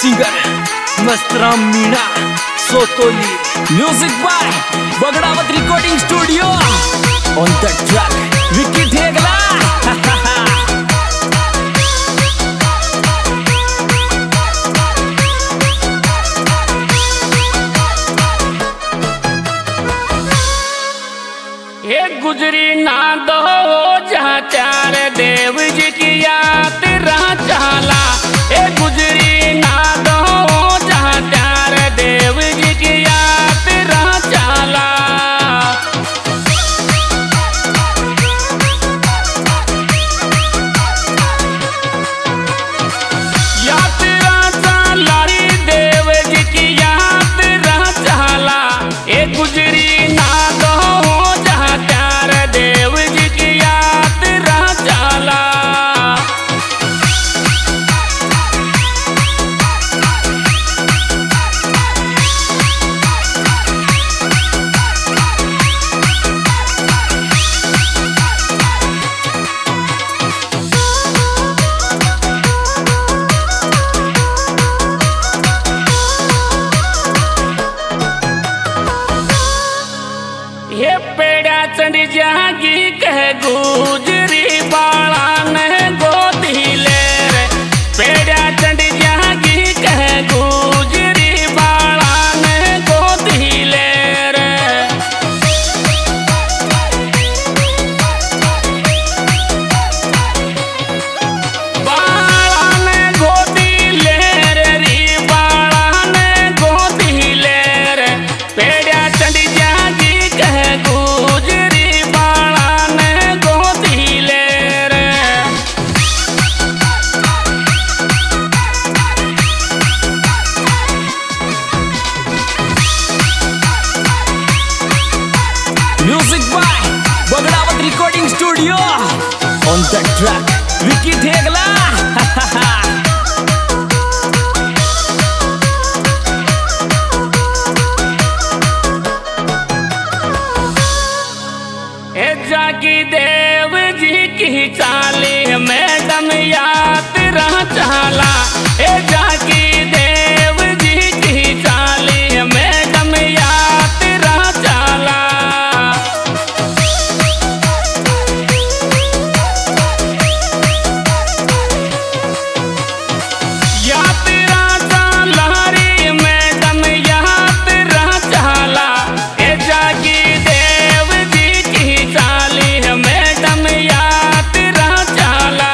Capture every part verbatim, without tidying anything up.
Singer Mastram Meena Sotoli. Music by Bagdawat recording studio. On the track Vicky Thegla. एक गुजरी ना दो जहाँ चार देव जी की याद रहा चाला। एक गुजरी ना दो जहाँ चार देव जी की याद रहा चाला। याद रहा चाला रे देव जी की याद रहा चाला। एक गुजरी ना दो देव जी की याद रहा चाला। ये पेड़ा चढ़ जागी कह गुजरी बाला ने गोदी ले रे। पेड़ा चढ़ जागी कह गुजरी बाला ने गोदी ले रे। बाला ने गोदी ले रे री बाला ने गोदी ले रे। पेड़ा चढ़ जागी कह गुजरी बाला ने गोदी ले रे। Music by Bagdawat recording studio. On the track Vicky Thegla. जागी देव जी की चाली मैडम याद रहा चाला। ए जागी देव जी की चाली मैडम याद रहा चाला। याद रहा चाला रे मैडम याद रहा चाला। ए जागी देव जी की चाली मैडम याद रहा चाला।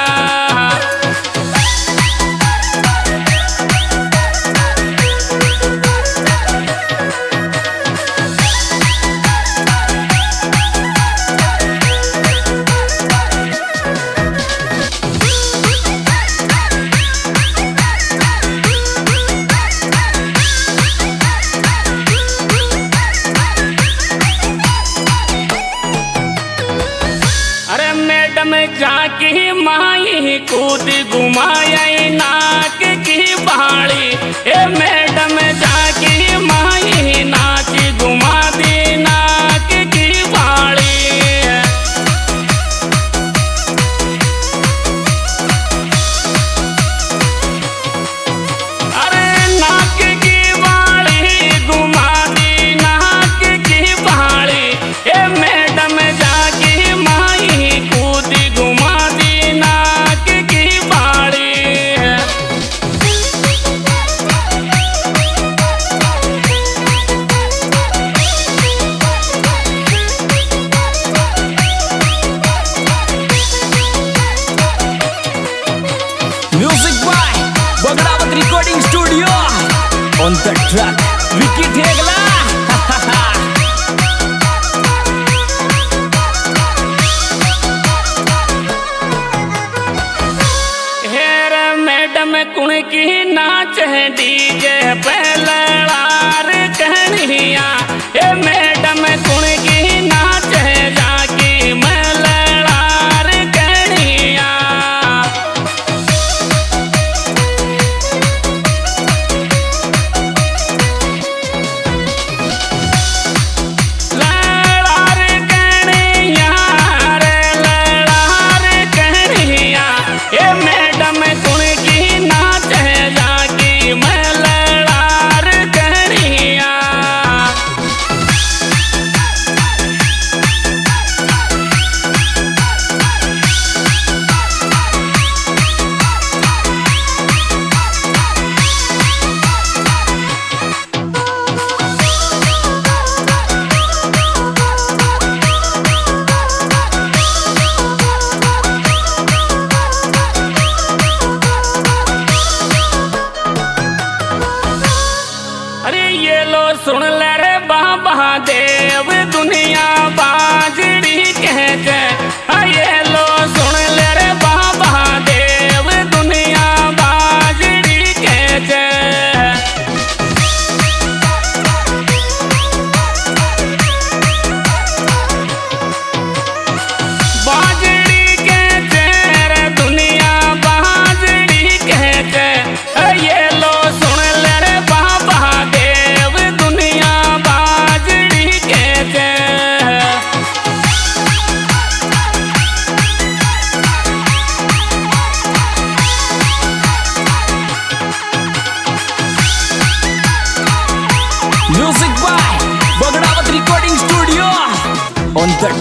अरे मैडम जाकी माई कूद घुमाई नाक की बाड़ी। ए मैडम जाकी माई नाच घुमा दी नाक की बाड़ी। अरे नाक की बाड़ी घुमा दी नाक की बाड़ी। ए मैडम जाकी माई कूद घुमा दी नाक की बाड़ी। Music by Bagdawat recording studio. On the track Vicky Thegla. हेर मैडम कुण की नाच है डीजे पे लड़ार कहनिया। ए मैडम कुण की नाच है जाकी मैं लड़ार कहनिया। लड़ार कहनिया रे लड़ार कहनिया। ए मैडम कुण की नाच है जाकी मैं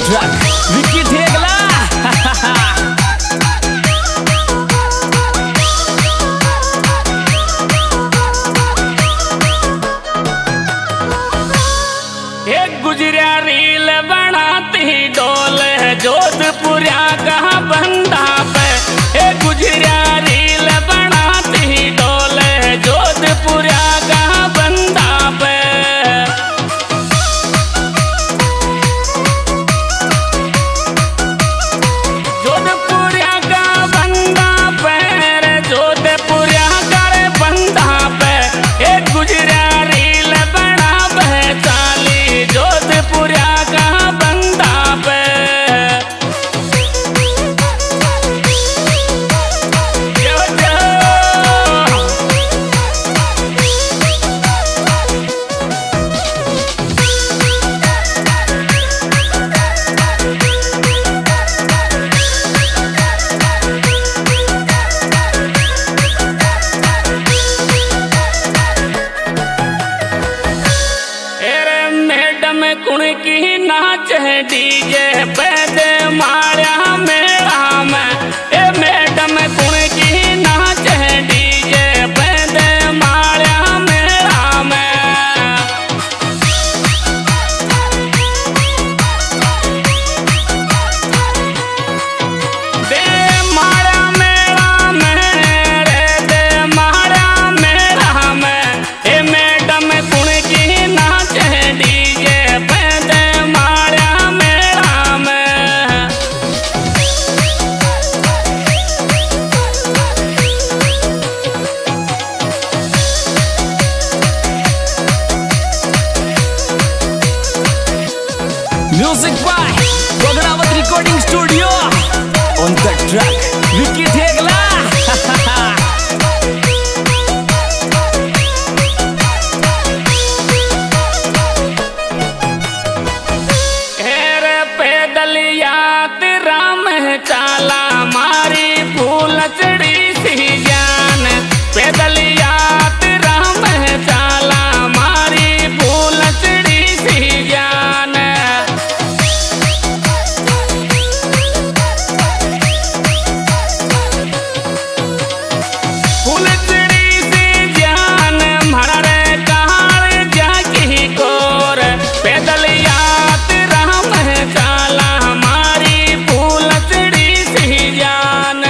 ट्रक विकी ठेगला। एक गुजरिया रील बनाती डोल जोधपुरिया कहाँ बंदा पे। एक गुजरिया रील बनाती डोल जोधपुरिया कहाँ बंदा पे। जोधपुरिया का बंदा पे रे जोधपुरिया का रे बंदा पे। एक गुजरिया रील बना बहचाली जोधपुरिया का बंदा पे। जो जो एरे मैडम कुण की नाच है डीजे पैदे मारिया मेरा में। ए मैडम कुण की नाच है डीजे पैदे मारिया मेरा में। दे मारा मेरा में रे दे मारा मेरा में। ए मैडम कुण की नाच है डीजे पैदे मारा मेरा में। Music by Bagdawat recording studio on the track Vicky Thegla. हेरे पैदल यात्रा में चाला मारी फूल चढ़ी सी जान। पैदल यात्रा में चाला मारी फूल चढ़ी सी जान। फूल चढ़ी सी जान मरे कहार जाकी कोर। पैदल यात्रा में चाला हमारी फूल चढ़ी सी जान।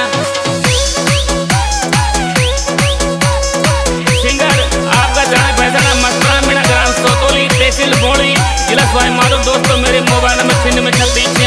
सिंगर आपका जाने पहचाना मस्ता मीना ग्राम सोतोली तहसील बोड़ी जिला स्वाई मालूम। दोस्तों मेरे मोबाइल नंबर छिन्न में छत्तीस